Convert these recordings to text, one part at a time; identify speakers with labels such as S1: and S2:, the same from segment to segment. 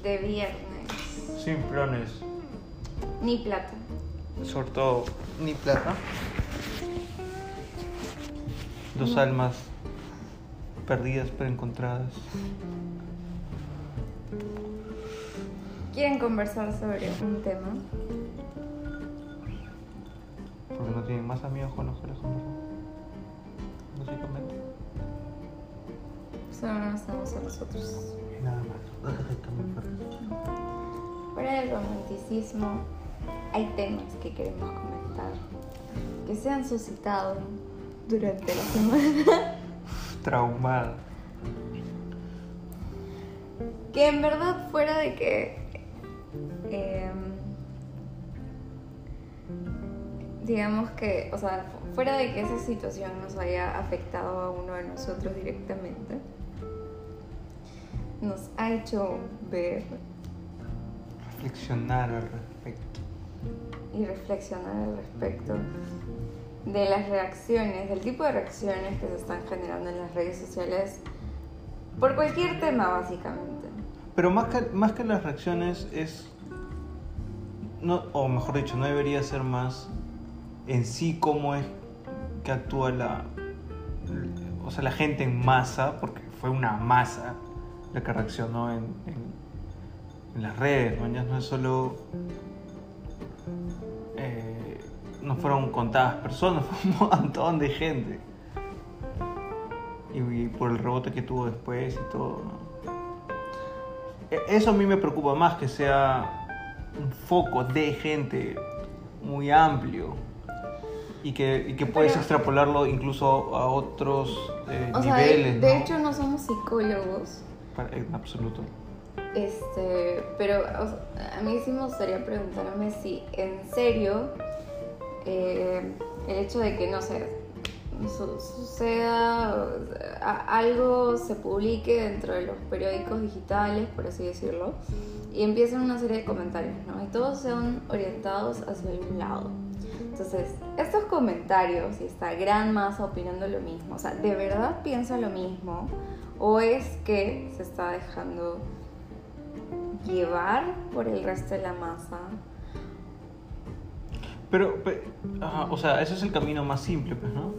S1: de viernes.
S2: Sin planes.
S1: Ni plata.
S2: Sobre todo, ni plata. Dos almas perdidas pero encontradas.
S1: ¿Quieren conversar sobre un tema?
S2: Porque no tienen más amigos con los que les conversar. Básicamente.
S1: Solo nos estamos a nosotros.
S2: Nada más. Déjate cambiar.
S1: Fuera del romanticismo, hay temas que queremos comentar que se han suscitado durante la semana.
S2: Traumada.
S1: Que en verdad, fuera de que digamos que, o sea, fuera de que esa situación nos haya afectado a uno de nosotros directamente, nos ha hecho ver
S2: Reflexionar al respecto.
S1: y reflexionar al respecto de las reacciones, del tipo de reacciones que se están generando en las redes sociales por cualquier tema, básicamente.
S2: Pero más que las reacciones es... No, o mejor dicho, no debería ser más en sí cómo es que actúa la gente en masa, porque fue una masa la que reaccionó en las redes, ¿no? Ya no es solo... no fueron contadas personas, fue un montón de gente. Y por el rebote que tuvo después y todo, ¿no? Eso a mí me preocupa más, que sea un foco de gente muy amplio y que puedes extrapolarlo incluso a otros niveles,
S1: de
S2: ¿no?
S1: hecho no somos psicólogos,
S2: En absoluto.
S1: pero o sea, a mí sí me gustaría preguntarme si en serio el hecho de que, no sé, suceda algo, se publique dentro de los periódicos digitales, por así decirlo, y empiezan una serie de comentarios, ¿no? Y todos sean orientados hacia algún lado. Entonces, estos comentarios y esta gran masa opinando lo mismo, o sea, ¿de verdad piensa lo mismo? ¿O es que se está dejando llevar por el resto de la masa?
S2: Pero o sea, ese es el camino más simple, pues, ¿no?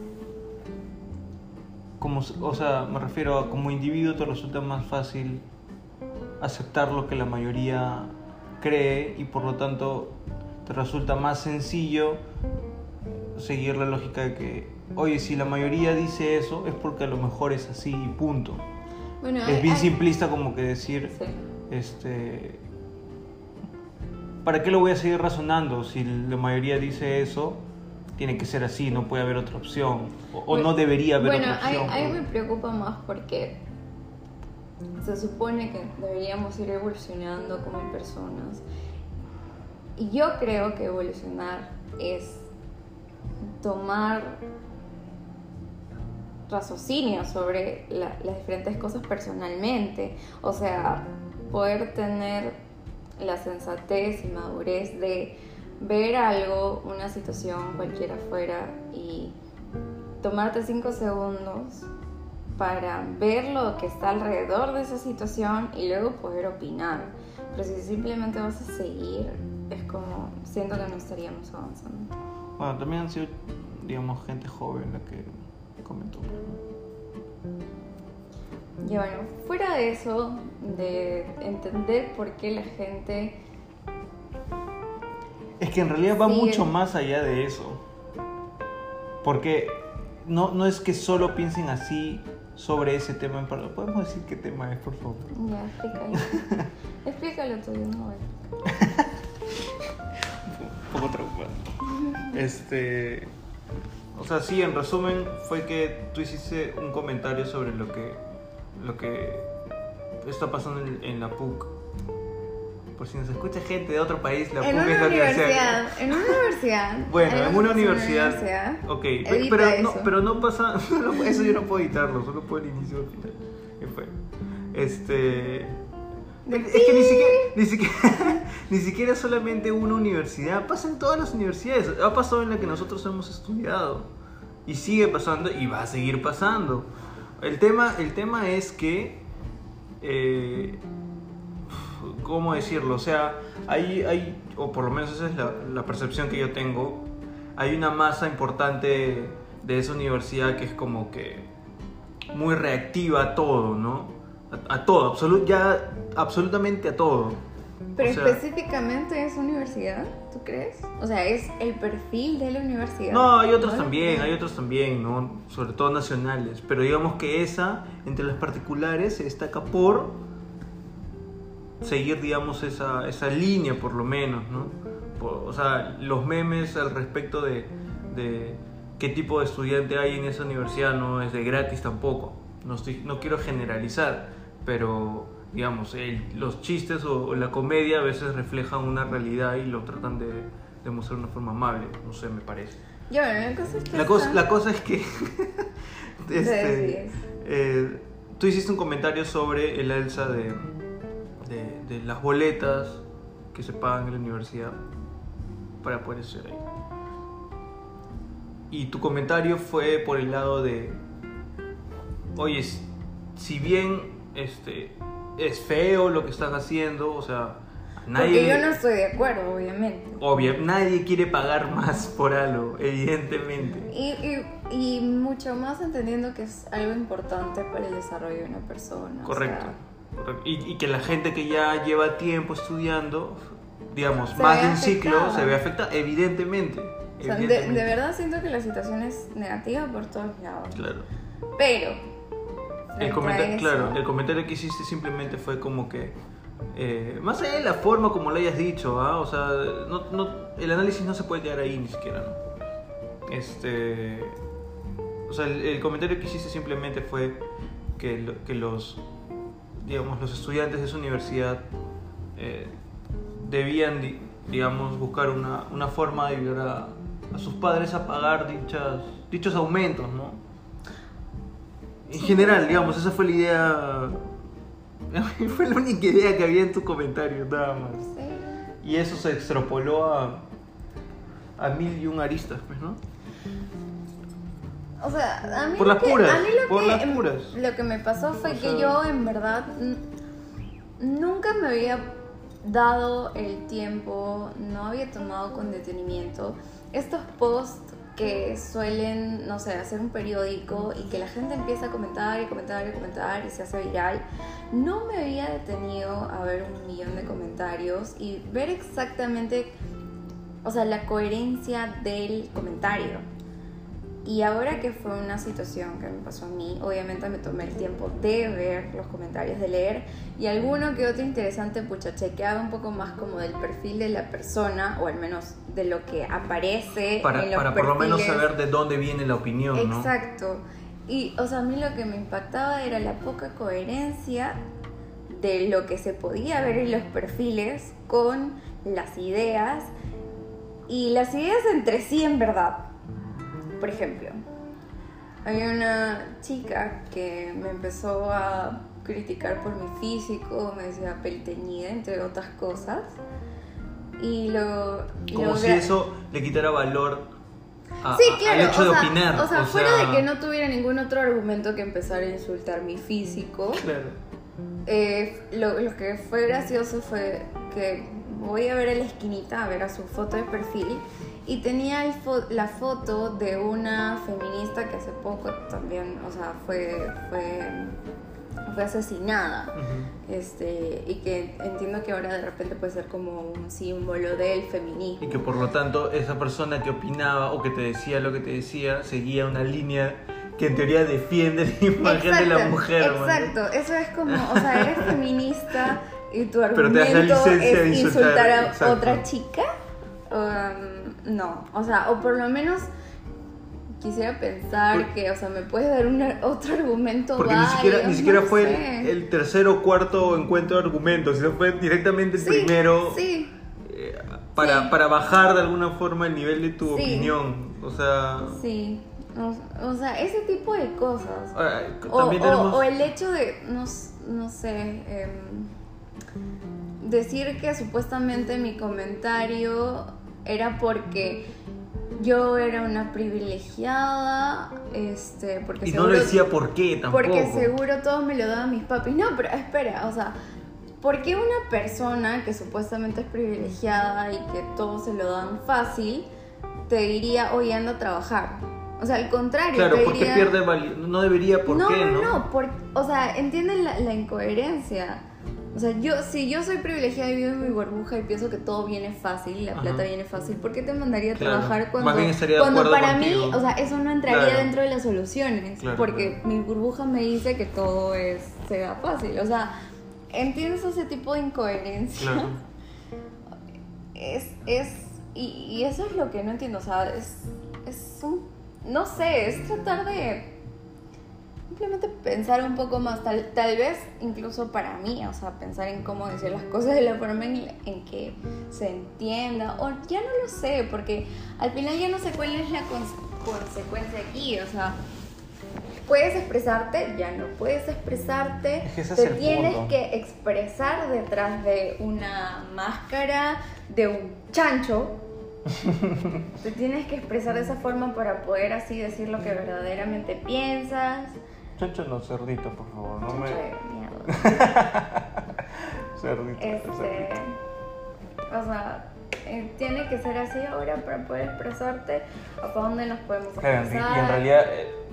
S2: O sea, me refiero a como individuo te resulta más fácil aceptar lo que la mayoría cree y por lo tanto te resulta más sencillo seguir la lógica de que, oye, si la mayoría dice eso es porque a lo mejor es así y punto.
S1: Bueno,
S2: es bien simplista como que decir,
S1: sí.
S2: ¿Para qué lo voy a seguir razonando? Si la mayoría dice eso, tiene que ser así, no puede haber otra opción. O no debería haber otra opción.
S1: Bueno, a mí me preocupa más porque se supone que deberíamos ir evolucionando como personas. Y yo creo que evolucionar es tomar raciocinio sobre las diferentes cosas personalmente. O sea, poder tener la sensatez y madurez de ver algo, una situación cualquiera afuera y tomarte 5 segundos para ver lo que está alrededor de esa situación y luego poder opinar. Pero si simplemente vas a seguir, es como, siento que no estaríamos avanzando.
S2: Bueno, también han sido, digamos, gente joven la que comentó.
S1: Y bueno, fuera de eso, de entender por qué la gente...
S2: Es que en realidad va mucho más allá de eso. Porque no es que solo piensen así sobre ese tema en particular. ¿Podemos decir qué tema es, por favor?
S1: Ya, explícalo. Explícalo tú, yo no voy.
S2: Un poco traumado. O sea, sí, en resumen fue que tú hiciste un comentario sobre lo que está pasando en la PUC. Por si nos escucha gente de otro país, la PUC es la universidad.
S1: En una universidad.
S2: Bueno, en una universidad. Ok, pero no pasa. Eso yo no puedo editarlo, solo puedo el inicio y el final. ¿Qué fue? Es que ni siquiera solamente una universidad, pasa en todas las universidades. Ha pasado en la que nosotros hemos estudiado. Y sigue pasando y va a seguir pasando. El tema es que ¿cómo decirlo? O sea, o por lo menos esa es la percepción que yo tengo, hay una masa importante de esa universidad que es como que muy reactiva a todo, ¿no? A todo, absolutamente a todo.
S1: Pero
S2: o sea,
S1: específicamente esa universidad, ¿tú crees? O sea, ¿es el perfil de la universidad?
S2: No, hay otros también, ¿no? Sobre todo nacionales. Pero digamos que esa, entre las particulares, se destaca por seguir, digamos, esa línea, por lo menos, ¿no? O sea, los memes al respecto de qué tipo de estudiante hay en esa universidad no es de gratis tampoco. No quiero generalizar, pero digamos, los chistes o la comedia a veces reflejan una realidad y lo tratan de mostrar de una forma amable, no sé, me parece.
S1: Ya, bueno,
S2: La cosa es que tú hiciste un comentario sobre el alza de las boletas que se pagan en la universidad para poder estudiar ahí. Y tu comentario fue por el lado de, oye, si bien es feo lo que están haciendo, o sea,
S1: porque yo no estoy de acuerdo, obviamente.
S2: Nadie quiere pagar más por algo, evidentemente.
S1: Y mucho más entendiendo que es algo importante para el desarrollo de una persona.
S2: Correcto. Y que la gente que ya lleva tiempo estudiando, digamos, más de un ciclo, se ve afectada, evidentemente.
S1: O sea, de verdad siento que la situación es negativa por todos lados.
S2: Claro.
S1: Pero
S2: el comentario que hiciste simplemente fue como que más allá de la forma como lo hayas dicho, ¿ah? O sea, el análisis no se puede quedar ahí ni siquiera, ¿no? O sea, el comentario que hiciste simplemente fue que los estudiantes de esa universidad debían, digamos, buscar una forma de ayudar a sus padres a pagar dichos aumentos, ¿no? En general, digamos, esa fue la idea. Fue la única idea que había en tu comentario, nada más. Sí. Y eso se extrapoló a 1001 aristas, pues, ¿no?
S1: O sea, a mí
S2: por las puras.
S1: Lo que me pasó fue que yo, en verdad, nunca me había dado el tiempo, no había tomado con detenimiento estos posts que suelen, no sé, hacer un periódico y que la gente empieza a comentar y se hace viral. No me había detenido a ver 1.000.000 de comentarios y ver exactamente, o sea, la coherencia del comentario. Y ahora que fue una situación que me pasó a mí, obviamente me tomé el tiempo de ver los comentarios, de leer, y alguno que otro interesante, chequeaba un poco más como del perfil de la persona, o al menos de lo que aparece
S2: para
S1: en los
S2: por lo menos saber de dónde viene la opinión, ¿no?
S1: Exacto. Y, o sea, a mí lo que me impactaba era la poca coherencia de lo que se podía ver en los perfiles con las ideas, y las ideas entre sí, en verdad. Por ejemplo, había una chica que me empezó a criticar por mi físico, me decía pelteñida, entre otras cosas.
S2: Como si eso le quitara valor al hecho de opinar.
S1: O sea, fuera de que no tuviera ningún otro argumento que empezar a insultar mi físico.
S2: Claro.
S1: Lo que fue gracioso fue que voy a ver a la esquinita, a ver a su foto de perfil, y tenía la foto de una feminista que hace poco también, o sea, fue asesinada. Uh-huh. Y que entiendo que ahora de repente puede ser como un símbolo del feminismo.
S2: Y que por lo tanto esa persona que opinaba o que te decía lo que te decía seguía una línea que en teoría defiende la imagen de la mujer.
S1: Exacto, ¿no? Eso es como, o sea, eres feminista y tu
S2: pero te das la licencia
S1: es
S2: de
S1: insultar a
S2: exacto.
S1: otra chica. No, o sea, o por lo menos quisiera pensar que, o sea, me puedes dar otro argumento
S2: porque
S1: válido,
S2: ni siquiera fue el tercer o cuarto encuentro de argumentos, sino fue directamente el primero.
S1: Sí.
S2: Para bajar de alguna forma el nivel de tu opinión, o sea.
S1: Sí. O sea, ese tipo de cosas.
S2: Tenemos...
S1: o el hecho de, no sé, decir que supuestamente mi comentario era porque yo era una privilegiada, porque
S2: y
S1: seguro,
S2: no le decía por qué tampoco.
S1: Porque seguro todo me lo daban mis papis. No, pero espera, o sea, ¿por qué una persona que supuestamente es privilegiada y que todo se lo dan fácil te diría, oye, anda a trabajar? O sea, al contrario,
S2: Claro,
S1: te
S2: porque
S1: diría...
S2: pierde valor. No debería, ¿por qué?
S1: No, o sea, entienden la incoherencia. O sea, si yo soy privilegiada y vivo en mi burbuja y pienso que todo viene fácil, la plata viene fácil, ¿por qué te mandaría a trabajar cuando,
S2: Más bien estaría de acuerdo
S1: para
S2: contigo.
S1: mí, o sea, eso no entraría
S2: Claro.
S1: dentro de las soluciones?
S2: Claro,
S1: porque mi burbuja me dice que todo se da fácil. O sea, ¿entiendes ese tipo de incoherencia?
S2: Claro.
S1: Y eso es lo que no entiendo. O sea, no sé, es tratar de simplemente pensar un poco más, tal vez incluso para mí, o sea, pensar en cómo decir las cosas de la forma en que se entienda, o ya no lo sé, porque al final ya no sé cuál es la consecuencia aquí. O sea, puedes expresarte, ya no puedes expresarte,
S2: Es que ese es
S1: te
S2: el
S1: tienes
S2: punto.
S1: que expresar detrás de una máscara, de un chancho. Te tienes que expresar de esa forma para poder así decir lo que verdaderamente piensas.
S2: Chancho no, cerdito, por favor. No
S1: Chancho
S2: me...
S1: de mierda.
S2: Cerdito.
S1: O sea, tiene que ser así ahora para poder expresarte. ¿Hasta dónde nos podemos
S2: Claro,
S1: expresar?
S2: y en realidad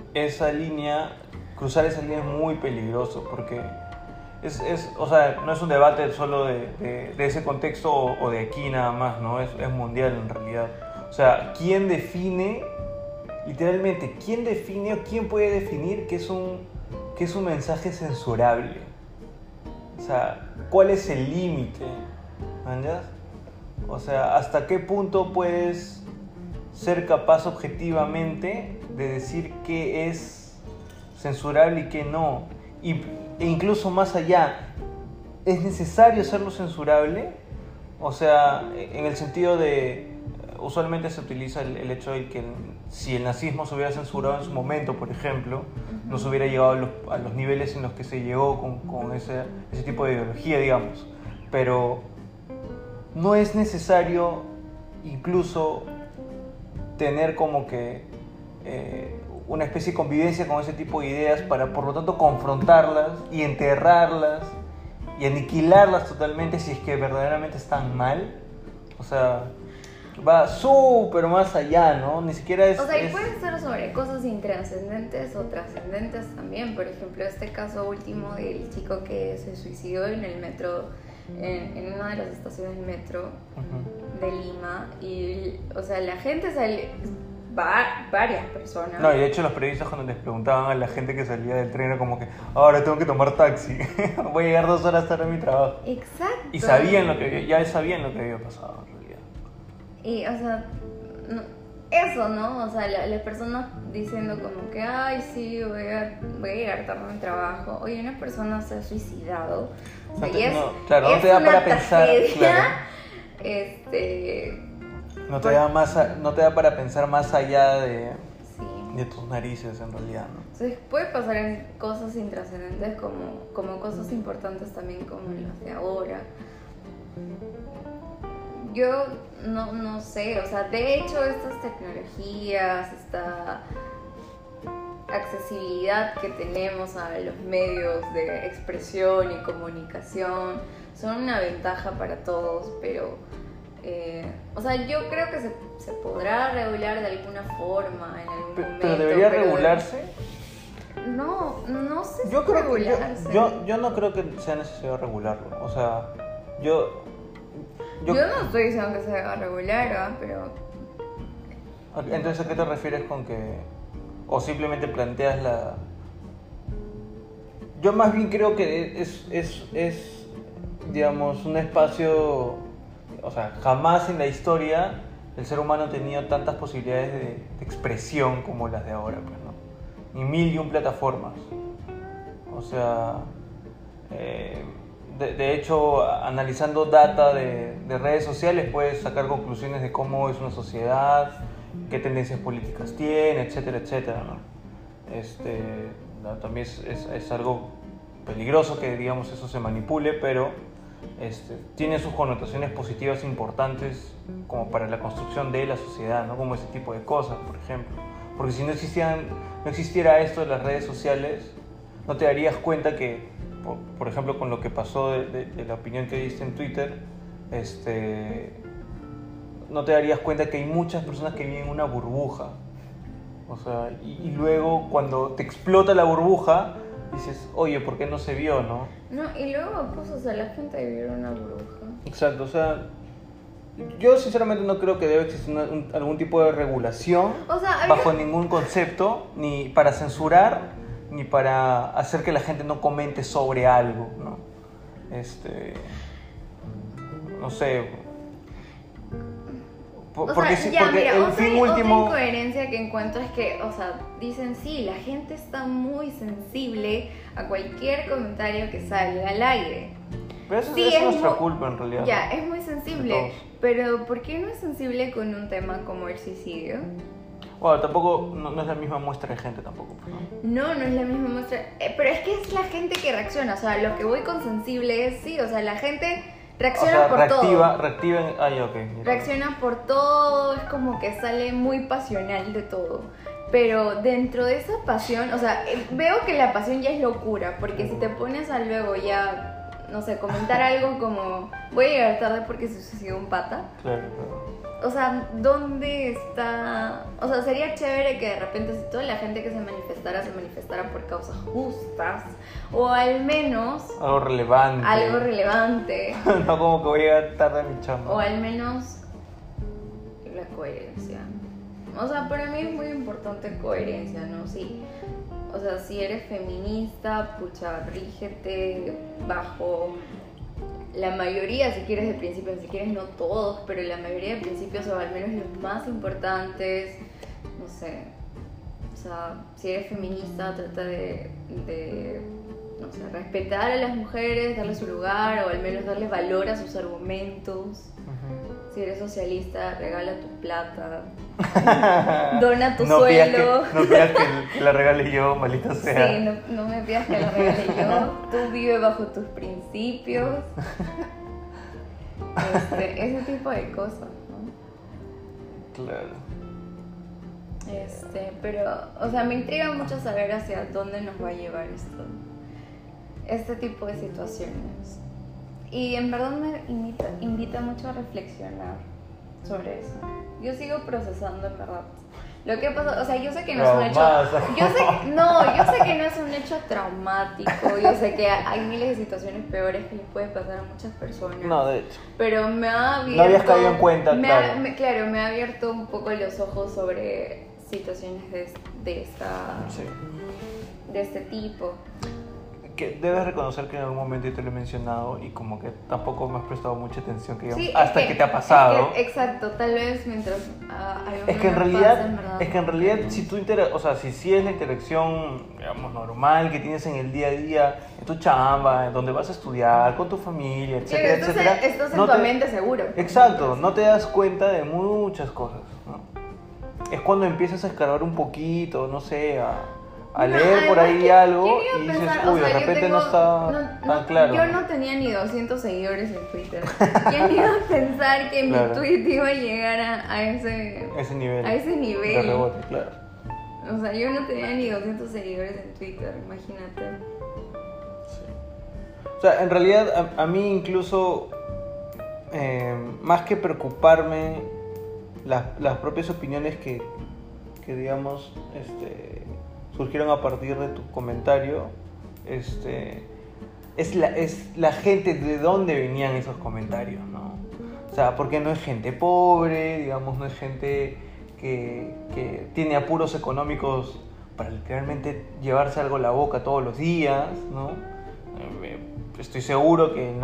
S2: cruzar esa línea es muy peligroso porque o sea, no es un debate solo de ese contexto o de aquí nada más, ¿no? Es mundial en realidad. O sea, ¿quién define, literalmente, o quién puede definir qué es un mensaje censurable? O sea, ¿cuál es el límite? ¿Entiendes? O sea, ¿hasta qué punto puedes ser capaz objetivamente de decir qué es censurable y qué no? E incluso más allá, ¿es necesario hacerlo censurable? O sea, en el sentido de... Usualmente se utiliza el hecho de que si el nazismo se hubiera censurado en su momento, por ejemplo, no se hubiera llegado a los niveles en los que se llegó con ese tipo de ideología, digamos. Pero no es necesario incluso tener como que una especie de convivencia con ese tipo de ideas para, por lo tanto, confrontarlas y enterrarlas y aniquilarlas totalmente si es que verdaderamente están mal. O sea, va súper más allá, ¿no? Ni siquiera es...
S1: O sea, y pueden ser sobre cosas intrascendentes o trascendentes también. Por ejemplo, este caso último del chico que se suicidó en el metro, en una de las estaciones del metro de Lima. Y, o sea, la gente varias personas.
S2: No, y de hecho los periodistas cuando les preguntaban a la gente que salía del tren era como que ahora tengo que tomar taxi, voy a llegar 2 horas tarde a mi trabajo.
S1: Exacto.
S2: Y ya sabían lo que había pasado en realidad.
S1: Y, o sea, eso, ¿no? O sea, las personas diciendo como que, ay, sí, voy a llegar tarde a mi trabajo. Oye, una persona se ha suicidado. O sea,
S2: No te da para pensar, claro. No te da para pensar más allá de tus narices en realidad, ¿no?
S1: Entonces puede pasar en cosas intrascendentes como cosas importantes también como las de ahora. Yo no sé, o sea, de hecho estas tecnologías, esta accesibilidad que tenemos a los medios de expresión y comunicación son una ventaja para todos, pero o sea, yo creo que se podrá regular de alguna forma en algún momento.
S2: ¿Pero debería regularse?
S1: No sé si
S2: Yo creo que
S1: regularse.
S2: yo no creo que sea necesario regularlo. O sea, yo
S1: no estoy diciendo que se deba regular, pero...
S2: Entonces, ¿a qué te refieres con que... o simplemente planteas la... Yo más bien creo que es digamos, un espacio... O sea, jamás en la historia el ser humano ha tenido tantas posibilidades de expresión como las de ahora, pues, ¿no? Ni 1001 plataformas. O sea, de hecho, analizando data de redes sociales puedes sacar conclusiones de cómo es una sociedad, qué tendencias políticas tiene, etcétera, etcétera, ¿no? También es algo peligroso que, digamos, eso se manipule, pero tiene sus connotaciones positivas importantes como para la construcción de la sociedad, ¿no? Como ese tipo de cosas, por ejemplo. Porque si no existiera esto de las redes sociales, no te darías cuenta que por ejemplo, con lo que pasó de la opinión que diste en Twitter, no te darías cuenta que hay muchas personas que viven en una burbuja. O sea, y luego cuando te explota la burbuja, dices, oye, ¿por qué no se vio, no?
S1: No, y luego, pues, o sea, la gente vive en una burbuja.
S2: Exacto, o sea, yo sinceramente no creo que debe existir algún tipo de regulación,
S1: O sea,
S2: bajo ningún concepto, ni para censurar, ni para hacer que la gente no comente sobre algo, ¿no? No sé. Porque
S1: mira,
S2: el fin último...
S1: Otra incoherencia que encuentro es que, o sea, dicen sí, la gente está muy sensible a cualquier comentario que salga al aire.
S2: Pero eso
S1: Sí,
S2: es nuestra culpa en realidad.
S1: Ya,
S2: ¿no?
S1: es muy sensible, pero ¿por qué no es sensible con un tema como el suicidio?
S2: Bueno, tampoco, no es la misma muestra de gente tampoco, ¿no?
S1: No es la misma muestra, pero es que es la gente que reacciona, o sea, lo que voy con sensible es sí, o sea, la gente reacciona por todo. Reacciona por todo, es como que sale muy pasional de todo. Pero dentro de esa pasión, o sea, veo que la pasión ya es locura, porque si te pones a luego ya, no sé, comentar algo como voy a llegar tarde porque se suicidó un pata.
S2: Claro.
S1: O sea, ¿dónde está? O sea, sería chévere que de repente si toda la gente que se manifestara por causas justas, o al menos
S2: algo relevante. No como que voy a llegar tarde a mi chamba.
S1: O al menos la coherencia. O sea, para mí es muy importante coherencia, ¿no? Sí. O sea, si eres feminista, pucha, rígete bajo la mayoría, si quieres, de principios, si quieres no todos, pero la mayoría de principios, o al menos los más importantes, no sé. O sea, si eres feminista, trata de no sé, respetar a las mujeres, darles su lugar, o al menos darle valor a sus argumentos. Si eres socialista, regala tu plata, dona tu sueldo.
S2: No pidas que la regale yo, maldita sea.
S1: Sí, no me pidas que la regale yo. Tú vive bajo tus principios. Ese tipo de cosas, ¿no?
S2: Claro.
S1: Pero, o sea, me intriga mucho saber hacia dónde nos va a llevar este tipo de situaciones. Y en verdad me invita mucho a reflexionar sobre eso. Yo sigo procesando, en verdad, lo que pasó. O sea, yo sé que no es un hecho... Yo sé que no es un hecho traumático. Yo sé que hay miles de situaciones peores que les puede pasar a muchas personas.
S2: No, de hecho.
S1: Pero me ha abierto...
S2: No habías caído en cuenta, claro.
S1: Me ha abierto un poco los ojos sobre situaciones de este tipo.
S2: Que debes reconocer que en algún momento yo te lo he mencionado y como que tampoco me has prestado mucha atención
S1: Sí,
S2: hasta que te ha pasado.
S1: Exacto, tal vez mientras algo
S2: es que en realidad si tú si es la interacción, digamos, normal que tienes en el día a día, en tu chamba, en donde vas a estudiar, con tu familia, etcétera, etcétera.
S1: Estás en tu ambiente seguro.
S2: Exacto, no te das cuenta de muchas cosas, ¿no? Es cuando empiezas a escarbar un poquito, no sé, a leer por ahí algo y dices, uy, de repente no está tan claro.
S1: Yo no tenía ni 200 seguidores en Twitter. ¿Quién iba a pensar que mi tweet iba a llegar a ese nivel? A ese nivel.
S2: De rebote, claro.
S1: O sea, yo no tenía ni 200 seguidores en Twitter, imagínate.
S2: Sí. O sea, en realidad a mí incluso, más que preocuparme las propias opiniones que digamos, surgieron a partir de tu comentario, es la gente de dónde venían esos comentarios, ¿no? O sea, porque no es gente pobre, digamos, no es gente que tiene apuros económicos para literalmente llevarse algo a la boca todos los días, ¿no? Estoy seguro que el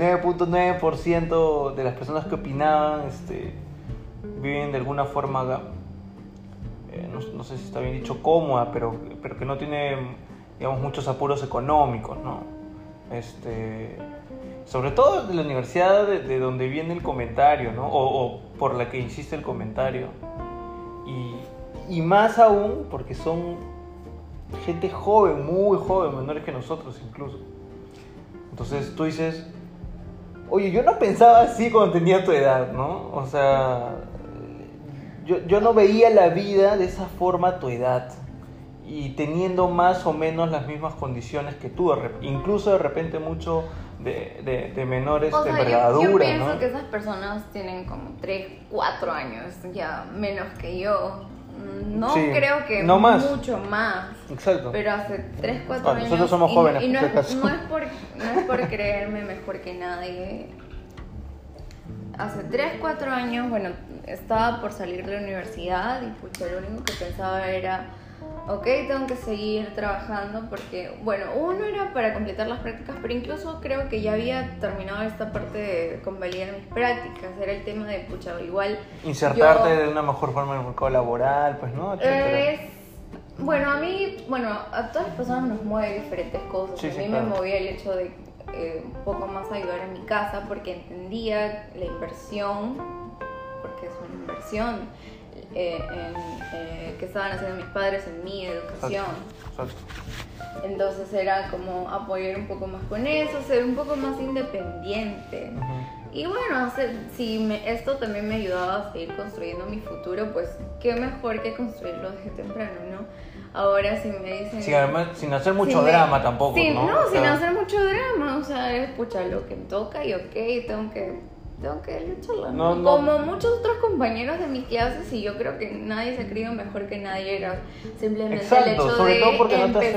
S2: 99.9% de las personas que opinaban viven de alguna forma, no sé si está bien dicho cómoda, pero que no tiene, digamos, muchos apuros económicos, ¿no? Sobre todo de la universidad de donde viene el comentario, ¿no? O por la que hiciste el comentario. Y más aún porque son gente joven, muy joven, menores que nosotros incluso. Entonces tú dices, oye, yo no pensaba así cuando tenía tu edad, ¿no? O sea, yo no veía la vida de esa forma a tu edad. y teniendo más o menos las mismas condiciones que tú, incluso de repente mucho de menores
S1: O
S2: de
S1: sea,
S2: envergadura,
S1: yo pienso
S2: ¿no?
S1: que esas personas tienen como 3, 4 años ya menos que yo. No
S2: Sí,
S1: creo que
S2: no más.
S1: mucho más.
S2: Exacto.
S1: Pero hace 3, 4 años.
S2: Nosotros somos jóvenes,
S1: y no,
S2: por si acaso.
S1: no es por creerme mejor que nadie. Hace 3, 4 años, bueno, estaba por salir de la universidad y pucha, lo único que pensaba era, ok, tengo que seguir trabajando porque, bueno, uno era para completar las prácticas, pero incluso creo que ya había terminado esta parte de convalidar mis prácticas. Era el tema de, pucha, igual
S2: Insertarte de una mejor forma en el mercado laboral, pues, ¿no? Etcétera.
S1: Bueno, a todas las personas nos mueve diferentes cosas.
S2: Sí,
S1: A
S2: sí,
S1: mí
S2: claro.
S1: me movía el hecho de un poco más ayudar en mi casa porque entendía la inversión, porque es una inversión que estaban haciendo mis padres en mi educación.
S2: Exacto.
S1: Entonces era como apoyar un poco más con eso, ser un poco más independiente.
S2: Ujú.
S1: Y bueno, esto también me ayudaba a seguir construyendo mi futuro, pues qué mejor que construirlo desde temprano, ¿no? Ahora si me dicen...
S2: Sí, además, sin hacer mucho
S1: si me-
S2: drama tampoco,
S1: sí,
S2: ¿no?
S1: No,
S2: O
S1: sin
S2: sea,
S1: hacer mucho drama, o sea, es pucha lo que me toca y ok, tengo que lucharla, ¿no?
S2: No.
S1: Como muchos otros compañeros de mis clases, y yo creo que nadie se ha creído mejor que nadie, era simplemente
S2: Exacto,
S1: el hecho
S2: sobre
S1: de
S2: todo porque no te hace-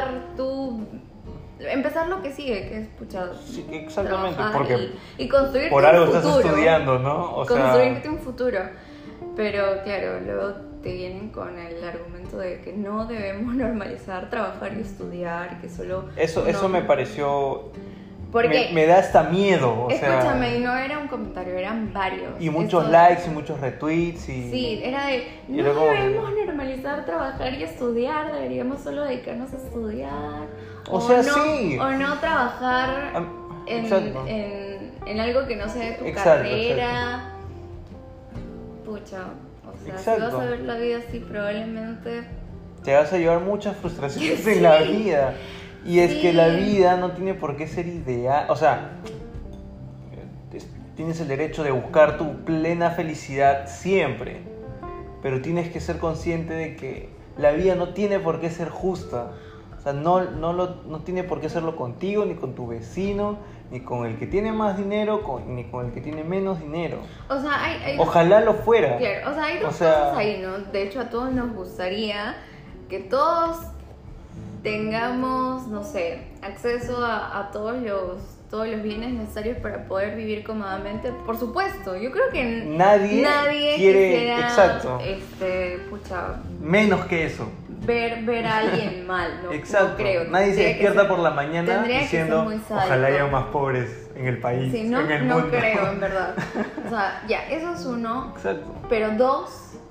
S1: empezar lo que sigue, que es pucha,
S2: sí, exactamente,
S1: trabajar
S2: porque
S1: y construirte
S2: por algo
S1: un
S2: estás
S1: futuro,
S2: estudiando, ¿no? O sea,
S1: construirte un futuro. Pero claro, luego te vienen con el argumento de que no debemos normalizar trabajar y estudiar, que solo...
S2: eso me pareció...
S1: Porque,
S2: me da hasta miedo, o
S1: escúchame,
S2: sea...
S1: y no era un comentario, eran varios.
S2: Y muchos
S1: Eso-
S2: likes y muchos retweets y...
S1: Sí, era de,
S2: y
S1: no
S2: era como que-
S1: debemos normalizar trabajar y estudiar, deberíamos solo dedicarnos a estudiar.
S2: O sea,
S1: no,
S2: sí.
S1: O no trabajar
S2: Exacto.
S1: en algo que no sea de tu
S2: Exacto,
S1: carrera. Pucha, o sea,
S2: Exacto.
S1: si vas a ver la vida así, probablemente...
S2: Te vas a llevar muchas frustraciones
S1: Sí.
S2: en la vida. Y es
S1: Sí.
S2: que la vida no tiene por qué ser ideal. O sea, tienes el derecho de buscar tu plena felicidad siempre. Pero tienes que ser consciente de que la vida no tiene por qué ser justa. O sea, no tiene por qué serlo contigo, ni con tu vecino, ni con el que tiene más dinero, ni con el que tiene menos dinero.
S1: O sea, hay
S2: Ojalá lo fuera.
S1: claro, o sea, hay dos
S2: O sea-
S1: cosas ahí, ¿no? De hecho, a todos nos gustaría que todos tengamos, no sé, acceso a todos los bienes necesarios para poder vivir cómodamente. Por supuesto, yo creo que
S2: Nadie quiere-
S1: quisiera,
S2: exacto.
S1: pucha,
S2: Menos que eso.
S1: ver a alguien mal, ¿no?
S2: Exacto.
S1: No creo.
S2: Nadie se
S1: Tendría que
S2: despierta
S1: ser-
S2: por la mañana
S1: tendría que ser
S2: diciendo
S1: muy sádico.
S2: ojalá haya más pobres en el país,
S1: Sí, no,
S2: en el
S1: no
S2: mundo.
S1: creo, en verdad. O sea, ya, eso es uno.
S2: Exacto.
S1: Pero dos,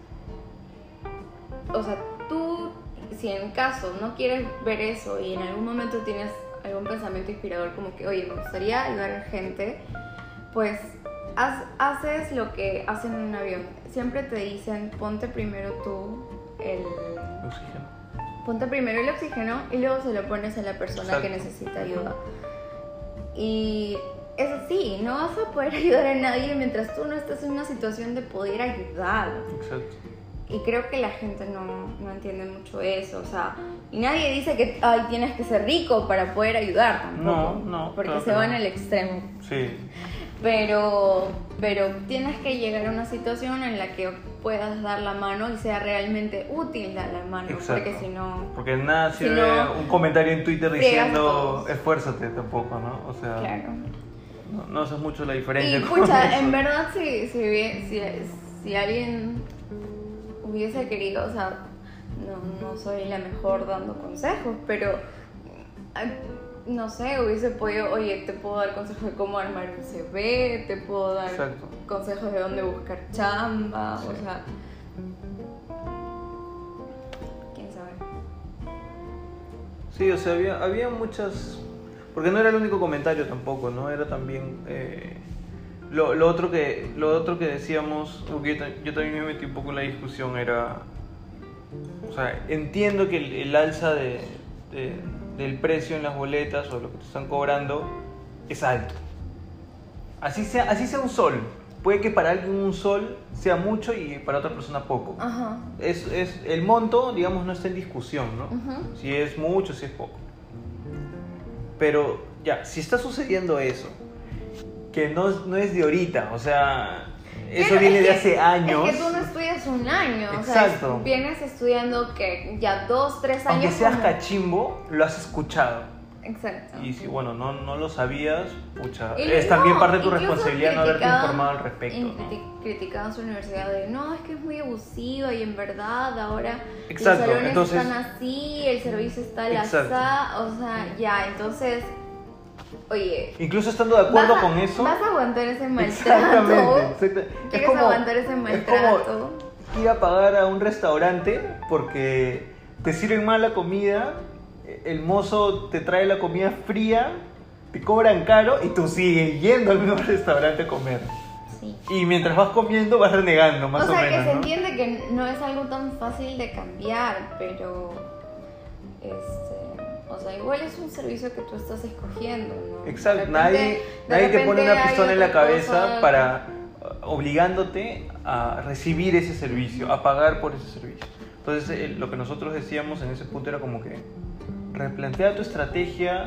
S1: o sea, tú, si en caso no quieres ver eso y en algún momento tienes algún pensamiento inspirador como que, oye, me gustaría ayudar a la gente, pues haces lo que hacen en un avión. Siempre te dicen, ponte primero el oxígeno y luego se lo pones a la persona
S2: Exacto.
S1: que necesita ayuda. Y es así, no vas a poder ayudar a nadie mientras tú no estés en una situación de poder ayudar.
S2: Exacto.
S1: Y creo que la gente no entiende mucho eso, o sea, y nadie dice que ay, tienes que ser rico para poder ayudar tampoco,
S2: No,
S1: porque
S2: claro
S1: se
S2: que
S1: van
S2: no.
S1: al extremo.
S2: Sí.
S1: Pero tienes que llegar a una situación en la que puedas dar la mano y sea realmente útil dar la mano,
S2: Exacto.
S1: porque si no,
S2: Porque nada
S1: Si
S2: sirve
S1: no,
S2: un comentario en Twitter
S1: friegas a
S2: diciendo
S1: todos.
S2: esfuérzate tampoco, ¿no? O sea,
S1: claro.
S2: no haces mucho la diferencia.
S1: Y
S2: con
S1: pucha,
S2: eso.
S1: en verdad si alguien hubiese querido, o sea, no soy la mejor dando consejos, pero no sé, hubiese podido, oye, te puedo dar consejos de cómo armar un CV, te puedo dar
S2: Exacto.
S1: consejos de dónde buscar chamba,
S2: Sí.
S1: o sea, quién sabe.
S2: Sí, o sea, había muchas... Porque no era el único comentario tampoco, ¿no? Era también... Lo otro que decíamos, porque yo también me metí un poco en la discusión, era... O sea, entiendo que el alza del precio en las boletas o lo que te están cobrando es alto. Así sea un sol. puede que para alguien un sol sea mucho y para otra persona poco.
S1: Ajá.
S2: El monto, digamos, no está en discusión, ¿no?
S1: Ujú.
S2: Si es mucho, si es poco. Pero ya, si está sucediendo eso, que no es de ahorita, o sea, eso
S1: Pero
S2: viene
S1: es
S2: de
S1: que-
S2: hace años.
S1: Es que tú no estudias un año,
S2: Exacto.
S1: o sea, vienes estudiando que ya 2, 3 años.
S2: Aunque seas
S1: como-
S2: cachimbo, lo has escuchado.
S1: Exacto.
S2: Y si, bueno, no lo sabías, pucha,
S1: Y
S2: es también parte de tu
S1: incluso
S2: responsabilidad no haberte
S1: criticaban-
S2: informado al respecto, ¿no?
S1: Criticaban su universidad de, no, es que es muy abusiva y en verdad ahora
S2: Exacto,
S1: los salones
S2: entonces-
S1: están así, el servicio está al
S2: Exacto.
S1: azar, o sea, ya, entonces, oye,
S2: Incluso estando de acuerdo
S1: vas a-
S2: con eso.
S1: vas a aguantar ese
S2: Exactamente,
S1: maltrato.
S2: Es
S1: ¿Quieres aguantar ese maltrato?
S2: como ir a pagar a un restaurante porque te sirven mal la comida, el mozo te trae la comida fría, te cobran caro y tú sigues yendo al mismo restaurante a comer.
S1: Sí.
S2: Y mientras vas comiendo vas renegando, más o,
S1: o sea,
S2: menos,
S1: que se
S2: ¿no?
S1: entiende que no es algo tan fácil de cambiar, pero o sea, igual es un servicio que tú estás escogiendo, ¿no?
S2: Exacto,
S1: De
S2: nadie
S1: repente
S2: te pone una
S1: hay
S2: pistola en la
S1: otra
S2: cabeza
S1: cosa.
S2: para obligándote a recibir ese servicio, a pagar por ese servicio. Entonces, lo que nosotros decíamos en ese punto era como que replantea tu estrategia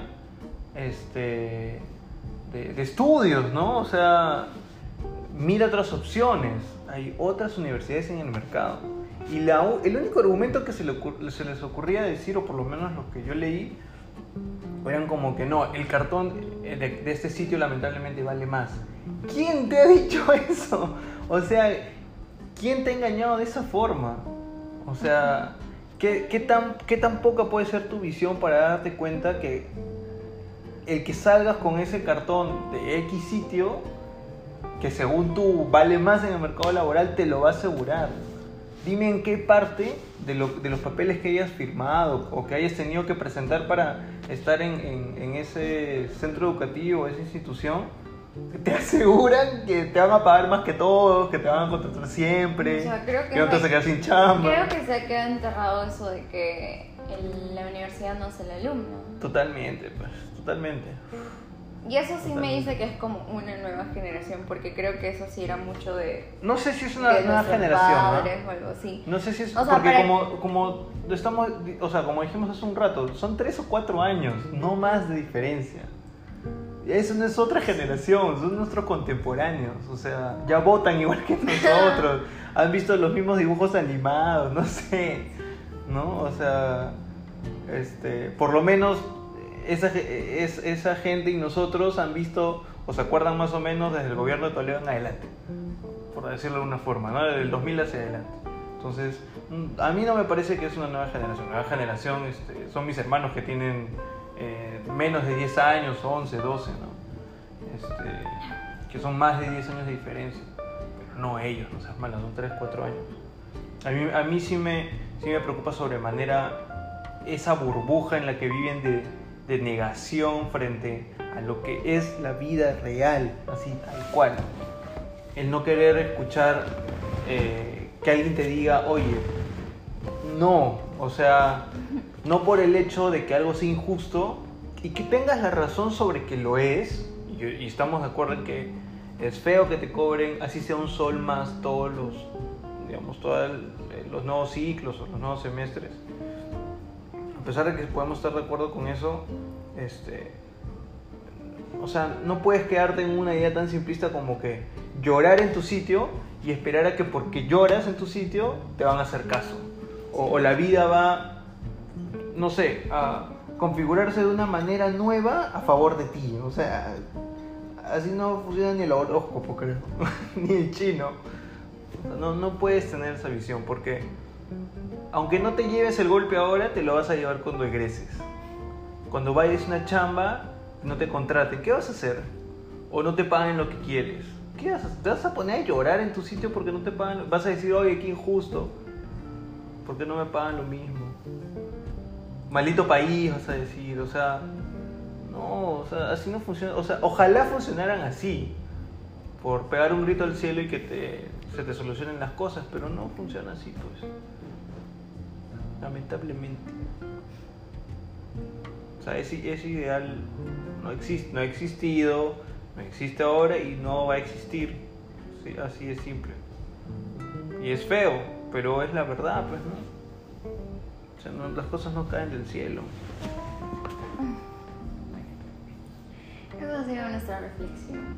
S2: de estudios, ¿no? O sea, mira otras opciones. Hay otras universidades en el mercado. Y el único argumento que se les ocurría decir, o por lo menos lo que yo leí, eran como que no, el cartón de este sitio lamentablemente vale más. ¿Quién te ha dicho eso? O sea, ¿quién te ha engañado de esa forma? O sea, ¿qué tan poca puede ser tu visión para darte cuenta que el que salgas con ese cartón de X sitio, que según tú vale más en el mercado laboral, te lo va a asegurar? Dime en qué parte de los papeles que hayas firmado o que hayas tenido que presentar para estar en ese centro educativo, esa institución, te aseguran que te van a pagar más que todos, que te van a contratar siempre,
S1: O sea, creo que
S2: no te vas a quedar sin chamba.
S1: Creo que se queda enterrado eso de que la universidad no es el alumno.
S2: Totalmente, pues, totalmente.
S1: Y eso sí me dice que es como una nueva generación, porque creo que eso sí era mucho de...
S2: No sé si es una
S1: de
S2: nueva
S1: nuestros
S2: generación,
S1: padres
S2: ¿no?
S1: o algo así.
S2: No sé si es
S1: O sea,
S2: porque
S1: para-
S2: como estamos, o sea, como dijimos hace un rato, son 3 o 4 años, no más de diferencia. Y eso no es otra generación, son nuestros contemporáneos, o sea, ya votan igual que nosotros, han visto los mismos dibujos animados, no sé, ¿no? O sea, por lo menos esa gente y nosotros han visto o se acuerdan más o menos desde el gobierno de Toledo en adelante, por decirlo de una forma, ¿no? Desde el 2000 hacia adelante. Entonces, a mí no me parece que es una nueva generación. Nueva generación son mis hermanos que tienen menos de 10 años, 11, 12, ¿no? Que son más de 10 años de diferencia. Pero no ellos, no seas malos, son 3, 4 años. A mí sí me preocupa sobremanera esa burbuja en la que viven de negación frente a lo que es la vida real, así tal cual. El no querer escuchar que alguien te diga, oye, no, o sea, no por el hecho de que algo sea injusto y que tengas la razón sobre que lo es, y estamos de acuerdo en que es feo que te cobren, así sea un sol más todos los nuevos ciclos o los nuevos semestres. A pesar de que podemos estar de acuerdo con eso, o sea, no puedes quedarte en una idea tan simplista como que llorar en tu sitio y esperar a que porque lloras en tu sitio te van a hacer caso. O la vida va, no sé, a configurarse de una manera nueva a favor de ti. O sea, así no funciona ni el horóscopo, creo, ni el chino. No puedes tener esa visión porque aunque no te lleves el golpe ahora, te lo vas a llevar cuando egreses. Cuando vayas a una chamba, no te contraten, ¿qué vas a hacer? O no te paguen lo que quieres. ¿Qué vas a hacer? ¿Te vas a poner a llorar en tu sitio porque no te pagan? Vas a decir, oye, qué injusto, ¿por qué no me pagan lo mismo? Maldito país, vas a decir, o sea, no, o sea, así no funciona. O sea, ojalá funcionaran así, por pegar un grito al cielo y que se te solucionen las cosas, pero no funciona así, pues. Lamentablemente. O sea, ese ideal no existe, no ha existido, no existe ahora y no va a existir. Sí, así es simple. Y es feo, pero es la verdad, pues, ¿no? O sea, las cosas no caen del cielo.
S1: Esa ha sido nuestra reflexión.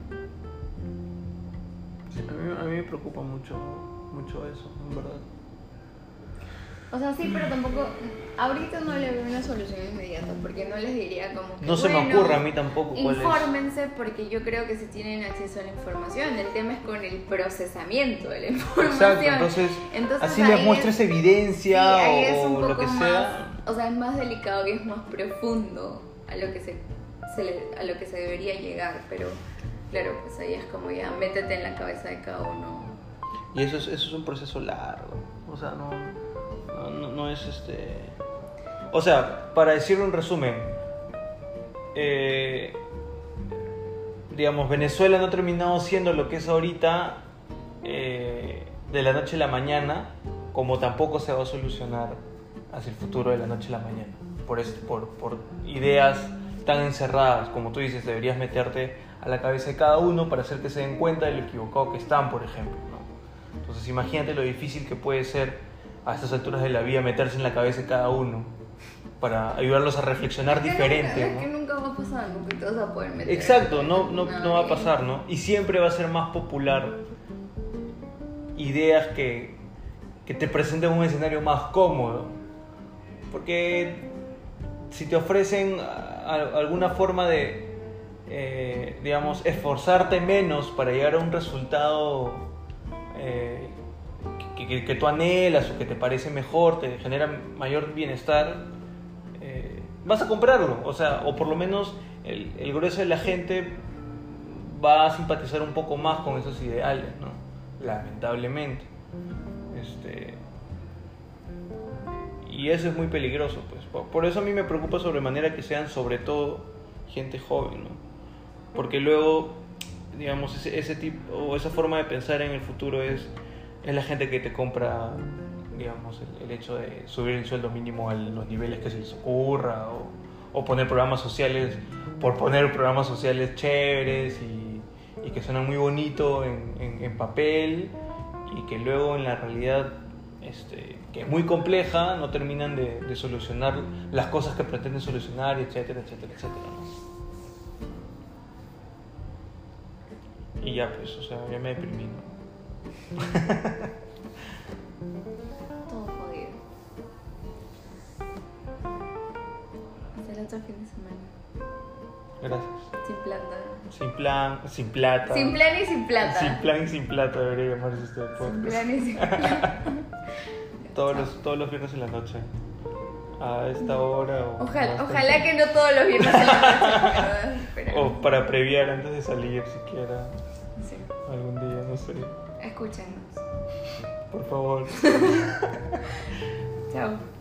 S2: Sí, a mí me preocupa mucho eso, en verdad.
S1: O sea, sí, pero tampoco, ahorita no le veo una solución inmediata, porque no les diría como que,
S2: No se me ocurre a mí tampoco cuál es.
S1: Infórmense, porque yo creo que sí tienen acceso a la información. El tema es con el procesamiento de la información.
S2: Exacto, entonces así
S1: ahí
S2: les muestres evidencia,
S1: sí, ahí es un
S2: o lo
S1: poco
S2: que
S1: más,
S2: sea.
S1: o sea, es más delicado y es más profundo a lo que a lo que se debería llegar, pero claro, pues ahí es como ya métete en la cabeza de cada uno.
S2: Y eso es un proceso largo, o sea, no es O sea, para decirlo en resumen, digamos, Venezuela no ha terminado siendo lo que es ahorita de la noche a la mañana, como tampoco se va a solucionar hacia el futuro de la noche a la mañana, por ideas tan encerradas. Como tú dices, deberías meterte a la cabeza de cada uno para hacer que se den cuenta de lo equivocado que están, por ejemplo, ¿no? Entonces imagínate lo difícil que puede ser a estas alturas de la vida meterse en la cabeza de cada uno para ayudarlos a reflexionar diferente,
S1: Es
S2: ¿no?
S1: que nunca va a pasar, nunca te vas a poder meter.
S2: Exacto, no va a pasar, ¿no? Y siempre va a ser más popular ideas que te presenten un escenario más cómodo. Porque si te ofrecen alguna forma de, digamos, esforzarte menos para llegar a un resultado que tú anhelas o que te parece mejor, te genera mayor bienestar, vas a comprarlo. O sea, o por lo menos el grueso de la gente va a simpatizar un poco más con esos ideales, ¿no? Lamentablemente. Y eso es muy peligroso, pues. Por eso a mí me preocupa sobremanera que sean sobre todo gente joven, ¿no? Porque luego, digamos, ese tipo o esa forma de pensar en el futuro es la gente que te compra, digamos, el hecho de subir el sueldo mínimo a los niveles que se les ocurra, o poner programas sociales por poner programas sociales chéveres y que suenan muy bonito en papel, y que luego en la realidad, que es muy compleja, no terminan de solucionar las cosas que pretenden solucionar, etcétera, etcétera, etcétera, ¿no? Y ya, pues, o sea, ya me deprimí, ¿no?
S1: Todo jodido. Hasta el otro fin de semana.
S2: Gracias.
S1: Sin plata.
S2: Sin plan, sin plata.
S1: Sin plan y sin plata.
S2: Sin plan y sin plata debería llamarse este podcast.
S1: Sin plan y sin plata.
S2: todos los viernes en la noche. A esta hora.
S1: Ojalá que no todos los viernes en la noche. Pero...
S2: O para previar antes de salir siquiera.
S1: Sí.
S2: Algún día, no sé.
S1: Escúchenos.
S2: Por favor.
S1: Chao.